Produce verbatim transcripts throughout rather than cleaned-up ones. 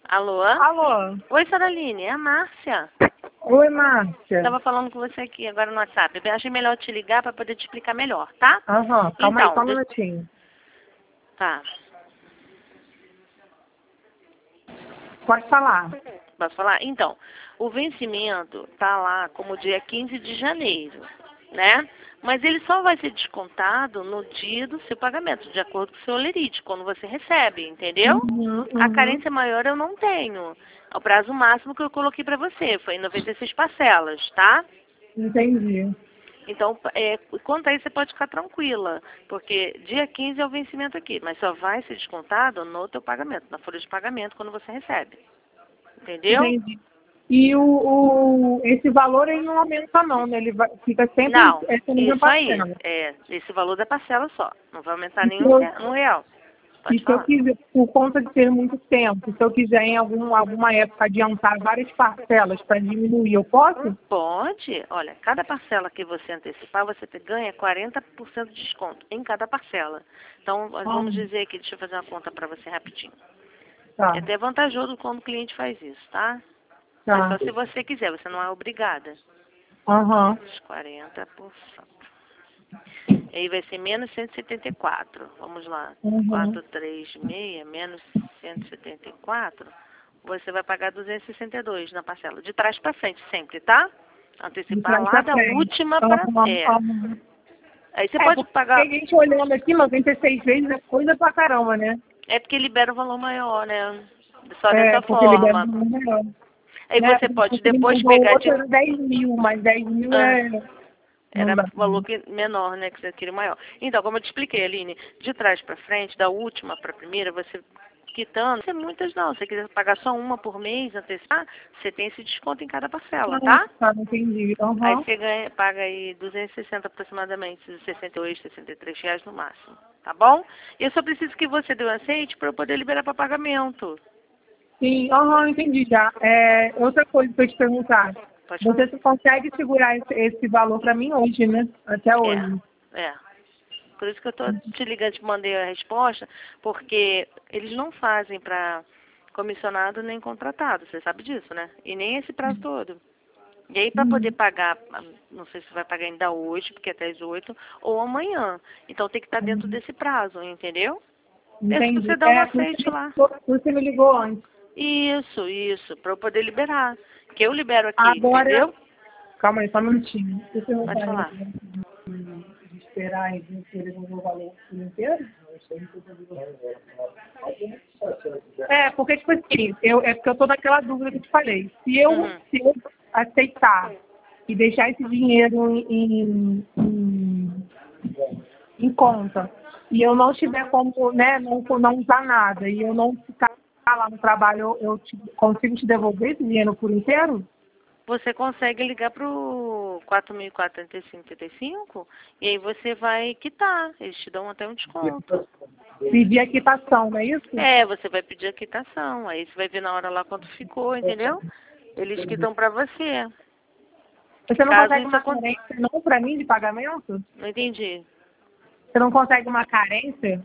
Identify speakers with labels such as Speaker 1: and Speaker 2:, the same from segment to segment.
Speaker 1: Alô?
Speaker 2: Alô?
Speaker 1: Oi, Saraline, é a Márcia.
Speaker 2: Oi, Márcia.
Speaker 1: Estava falando com você aqui agora no WhatsApp. Eu achei melhor te ligar para poder te explicar melhor, tá?
Speaker 2: Aham, calma
Speaker 1: então,
Speaker 2: aí, só um
Speaker 1: de...
Speaker 2: minutinho.
Speaker 1: Tá.
Speaker 2: Pode falar.
Speaker 1: Posso falar? Então, o vencimento tá lá como dia quinze de janeiro, né? Mas ele só vai ser descontado no dia do seu pagamento, de acordo com o seu olerite, quando você recebe, entendeu?
Speaker 2: Uhum, uhum.
Speaker 1: A carência maior eu não tenho. É o prazo máximo que eu coloquei para você, foi em noventa e seis parcelas, tá?
Speaker 2: Entendi.
Speaker 1: Então, é, quanto a isso, você pode ficar tranquila, porque dia quinze é o vencimento aqui, mas só vai ser descontado no teu pagamento, na folha de pagamento, quando você recebe. Entendeu?
Speaker 2: Entendi. E o, o, esse valor ele não aumenta não, né? Ele vai, fica sempre
Speaker 1: Não,
Speaker 2: essa mesma
Speaker 1: isso aí,
Speaker 2: parcela.
Speaker 1: é esse valor da parcela só, não vai aumentar
Speaker 2: E se
Speaker 1: nenhum
Speaker 2: eu,
Speaker 1: re- um real.
Speaker 2: e
Speaker 1: Pode
Speaker 2: se eu
Speaker 1: falar.
Speaker 2: quiser, por conta de ter muito tempo, se eu quiser em algum, alguma época adiantar várias parcelas para diminuir, eu posso?
Speaker 1: Pode, olha, cada parcela que você antecipar, você te- ganha quarenta por cento de desconto em cada parcela. Então, nós
Speaker 2: Ah,
Speaker 1: vamos dizer aqui, deixa eu fazer uma conta para você rapidinho. É
Speaker 2: tá,
Speaker 1: até vantajoso quando o cliente faz isso, tá? Mas
Speaker 2: tá.
Speaker 1: só se você quiser, você não é obrigada.
Speaker 2: Aham.
Speaker 1: Menos quarenta por cento. Aí vai ser menos cento e setenta e quatro. Vamos lá.
Speaker 2: Uhum.
Speaker 1: quatrocentos e trinta e seis menos cento e setenta e quatro. Você vai pagar duzentos e sessenta e dois na parcela. De trás para frente sempre, tá?
Speaker 2: De
Speaker 1: Antecipar
Speaker 2: trás
Speaker 1: lá
Speaker 2: pra
Speaker 1: da
Speaker 2: frente.
Speaker 1: última para...
Speaker 2: Aham,
Speaker 1: É.
Speaker 2: aham.
Speaker 1: Aí você
Speaker 2: É,
Speaker 1: pode
Speaker 2: porque a
Speaker 1: pagar...
Speaker 2: gente olhando aqui, noventa e seis vezes é coisa pra caramba, né?
Speaker 1: É porque libera o valor maior, né? Só
Speaker 2: É,
Speaker 1: dessa
Speaker 2: porque libera
Speaker 1: forma.
Speaker 2: um melhor.
Speaker 1: Aí
Speaker 2: Né?
Speaker 1: você pode
Speaker 2: Ele
Speaker 1: depois
Speaker 2: mandou o
Speaker 1: pegar
Speaker 2: outro
Speaker 1: de...
Speaker 2: era dez mil, mas dez mil
Speaker 1: Ah,
Speaker 2: é. Não
Speaker 1: era
Speaker 2: dá.
Speaker 1: valor que, menor, né? Que você queria maior. Então, como eu te expliquei, Aline, de trás para frente, da última para a primeira, você quitando, não é muitas não. Se você quiser pagar só uma por mês, antecipar, você tem esse desconto em cada parcela,
Speaker 2: Ah,
Speaker 1: tá?
Speaker 2: tá, entendi.
Speaker 1: Aí
Speaker 2: Aham.
Speaker 1: você ganha, paga aí duzentos e sessenta aproximadamente, sessenta e oito, sessenta e três reais no máximo, tá bom? E eu só preciso que você dê um aceite para eu poder liberar para pagamento.
Speaker 2: Sim, aham, entendi já. É, outra coisa que eu te perguntar.
Speaker 1: Pode falar.
Speaker 2: Você consegue segurar esse, esse valor pra mim hoje, né? Até
Speaker 1: É,
Speaker 2: hoje.
Speaker 1: é. Por isso que eu tô te ligando, te mandei a resposta, porque eles não fazem para comissionado nem contratado, você sabe disso, né? E nem esse prazo todo. E aí, para poder
Speaker 2: Uhum.
Speaker 1: pagar, não sei se vai pagar ainda hoje, porque é até as oito, ou amanhã. Então, tem que estar dentro
Speaker 2: Uhum.
Speaker 1: desse prazo, entendeu? É se você
Speaker 2: Entendi.
Speaker 1: dá um
Speaker 2: É, você
Speaker 1: aceite
Speaker 2: me
Speaker 1: lá.
Speaker 2: ligou, você me ligou antes.
Speaker 1: Isso, isso, para eu poder liberar. Que eu libero aqui,
Speaker 2: Agora,
Speaker 1: entendeu?
Speaker 2: calma aí, só um minutinho. Deixa eu
Speaker 1: Pode
Speaker 2: perguntar
Speaker 1: falar.
Speaker 2: aí. De esperar e de querer o valor inteiro? É, porque, tipo assim, eu, é porque eu tô naquela dúvida que eu te falei. Se eu,
Speaker 1: Uhum.
Speaker 2: se eu aceitar e deixar esse dinheiro em, em, em conta, e eu não tiver como, né, não, não usar nada, e eu não ficar lá no trabalho, eu, eu te- consigo te devolver esse dinheiro por inteiro?
Speaker 1: Você consegue ligar pro quatro mil e quatrocentos e trinta e cinco e aí você vai quitar. Eles te dão até um desconto.
Speaker 2: Pedir a quitação, não é isso?
Speaker 1: É, você vai pedir a quitação. Aí você vai ver na hora lá quanto ficou, entendeu? Eles quitam pra você.
Speaker 2: Você não
Speaker 1: Caso
Speaker 2: consegue
Speaker 1: isso
Speaker 2: uma
Speaker 1: aconteça.
Speaker 2: carência não para mim de pagamento?
Speaker 1: Não entendi.
Speaker 2: Você não consegue uma carência?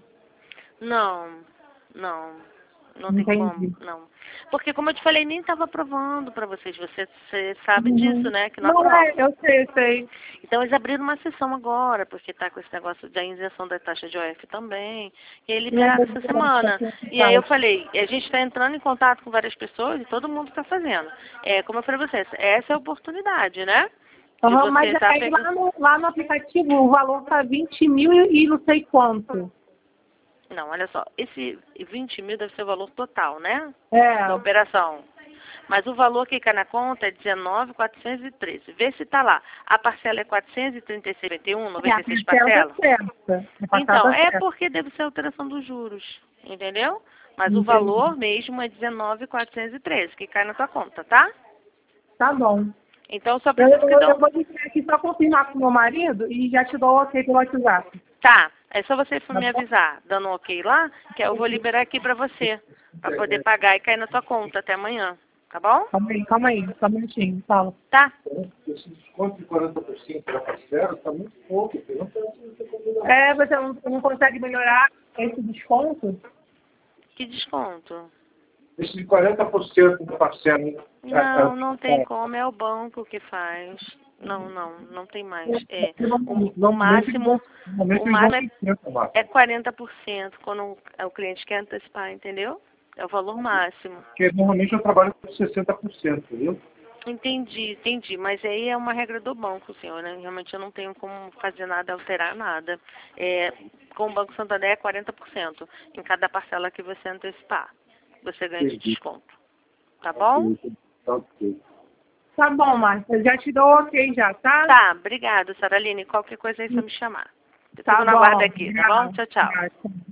Speaker 1: Não, não. Não tem como,
Speaker 2: Entendi.
Speaker 1: não. Porque como eu te falei, nem estava aprovando pra vocês. Você, você sabe disso,
Speaker 2: Uhum.
Speaker 1: né? Que não
Speaker 2: Não é,
Speaker 1: aprova.
Speaker 2: eu sei, eu sei.
Speaker 1: Então eles abriram uma sessão agora, porque está com esse negócio da isenção da taxa de O F também. E aí
Speaker 2: Não,
Speaker 1: liberaram
Speaker 2: eu
Speaker 1: essa
Speaker 2: vou deixar
Speaker 1: semana.
Speaker 2: aqui no
Speaker 1: E aí eu
Speaker 2: site.
Speaker 1: falei, a gente está entrando em contato com várias pessoas e todo mundo está fazendo. É, como eu falei pra você, essa é a oportunidade, né? De
Speaker 2: Uhum,
Speaker 1: você
Speaker 2: mas
Speaker 1: estar
Speaker 2: aí
Speaker 1: pegando.
Speaker 2: lá no, lá no aplicativo o valor tá vinte mil e, e não sei quanto.
Speaker 1: Não, olha só, esse vinte mil deve ser o valor total, né? Da
Speaker 2: É.
Speaker 1: operação. Mas o valor que cai na conta é dezenove mil quatrocentos e treze. Vê se está lá. A parcela é quatrocentos e trinta e seis vírgula noventa e um,
Speaker 2: É,
Speaker 1: noventa
Speaker 2: a
Speaker 1: e seis
Speaker 2: parcela tá
Speaker 1: parcelas.
Speaker 2: certa. A parcela
Speaker 1: Então,
Speaker 2: tá
Speaker 1: é
Speaker 2: certa.
Speaker 1: porque deve ser a alteração dos juros, entendeu? Mas o
Speaker 2: Entendi.
Speaker 1: valor mesmo é dezenove mil quatrocentos e treze, que cai na tua conta, tá?
Speaker 2: Tá bom.
Speaker 1: Então, só
Speaker 2: Eu,
Speaker 1: preciso que
Speaker 2: eu,
Speaker 1: dê
Speaker 2: eu
Speaker 1: um...
Speaker 2: vou deixar aqui só confirmar com o meu marido e já te dou o ok pelo WhatsApp.
Speaker 1: Tá, é só você
Speaker 2: Tá
Speaker 1: me
Speaker 2: bom?
Speaker 1: avisar, dando um ok lá, que eu vou liberar aqui pra você, pra poder pagar e cair na tua conta até amanhã, tá bom?
Speaker 2: Calma aí, calma aí, só um minutinho, fala.
Speaker 1: Tá.
Speaker 3: Esse desconto de quarenta por cento da parcela está muito pouco, porque não tem essa combinação.
Speaker 2: É, você não, não consegue melhorar esse desconto?
Speaker 1: Que desconto?
Speaker 3: Esse de quarenta por cento do parcela.
Speaker 1: Não, não tem como, é o banco que faz. Não, não, não tem mais. É, o, o máximo, o máximo é, é quarenta por cento quando o cliente quer antecipar, entendeu? É o valor máximo.
Speaker 3: Porque normalmente eu trabalho com sessenta por cento, viu?
Speaker 1: Entendi, entendi. Mas aí é uma regra do banco, senhor, né? Realmente eu não tenho como fazer nada, alterar nada. É, com o Banco Santander é quarenta por cento em cada parcela que você antecipar. Você ganha de desconto. Tá bom?
Speaker 3: Tá ok.
Speaker 2: Tá bom, Márcia. Já te dou ok já, tá?
Speaker 1: Tá, obrigada, Saraline. Qualquer coisa aí é só me chamar. Eu
Speaker 2: Tá
Speaker 1: fico na
Speaker 2: bom.
Speaker 1: guarda aqui, tá bom?
Speaker 2: Obrigada.
Speaker 1: Tchau, tchau.
Speaker 2: Tchau.